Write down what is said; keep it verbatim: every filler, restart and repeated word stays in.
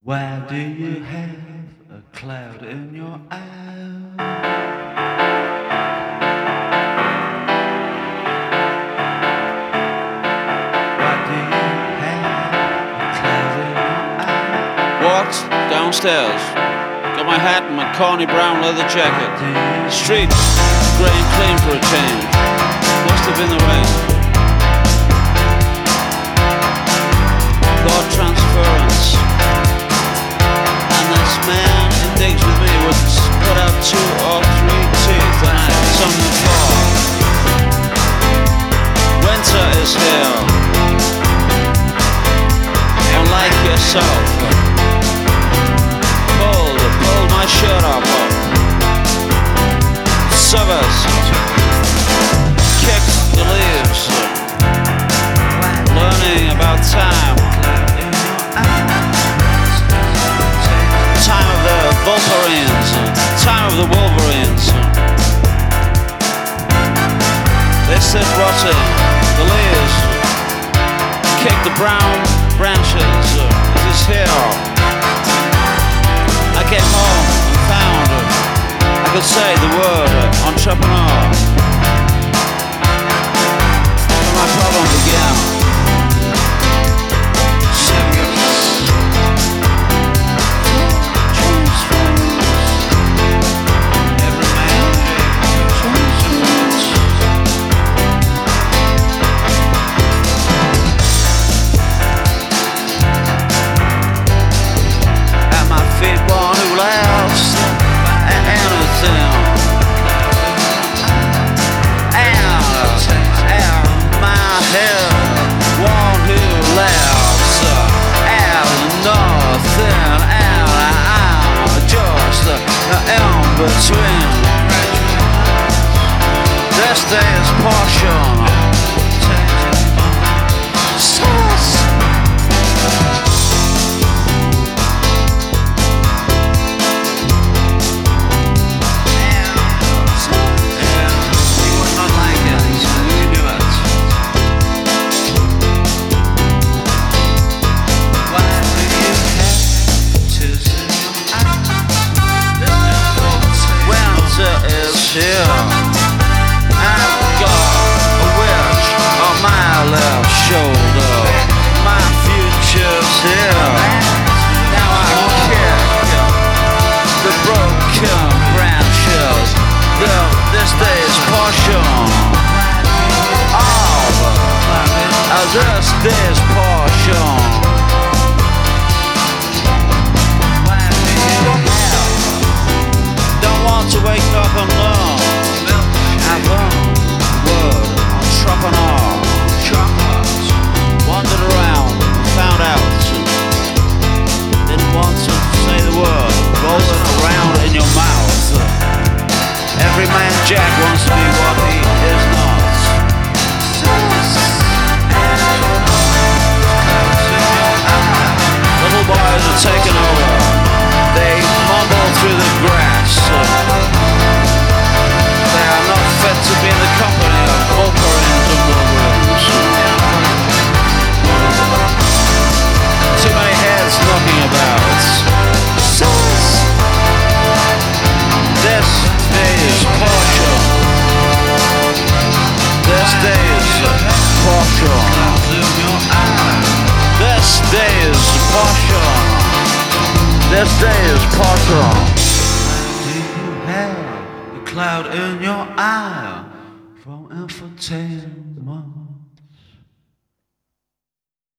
Why do you have a cloud in your eye? Why do you have a cloud in your eye? Walked downstairs, got my hat and my corny brown leather jacket. Street, grey and clean for a change. Must have been the rain. Thought transference. And this man in digs with me would put out two or three teeth and I on the floor. Winter is here. Unlike yourself. Pulled, pulled my shirt off. Summers. Kicked the leaves. Learning about time. Time of the Wolverines. Time of the Wolverines. They sit rotting. The leaves. Kick the brown branches. It is here. I came home and found I could say the word entrepreneur. And my problem began. Between this day is partial. Here, I've got a wedge on my left shoulder. My future's here. Now I kick the broken branches. The, this day's portion of this day's portion. Don't want to wake up and learn. I've learned the word entrepreneur. Wandered around, found out. Didn't want to say the word. Rolling around in your mouth. Every man Jack wants to be what he is not. Little boys are taking over. They mumble through the grass. They are not fit to be in the company of Wolverines and Wolverines. Too many heads knocking about. This day is partial. This day is partial. This day is partial. This day is partial. Do you have a cloud in your eye from infotainment?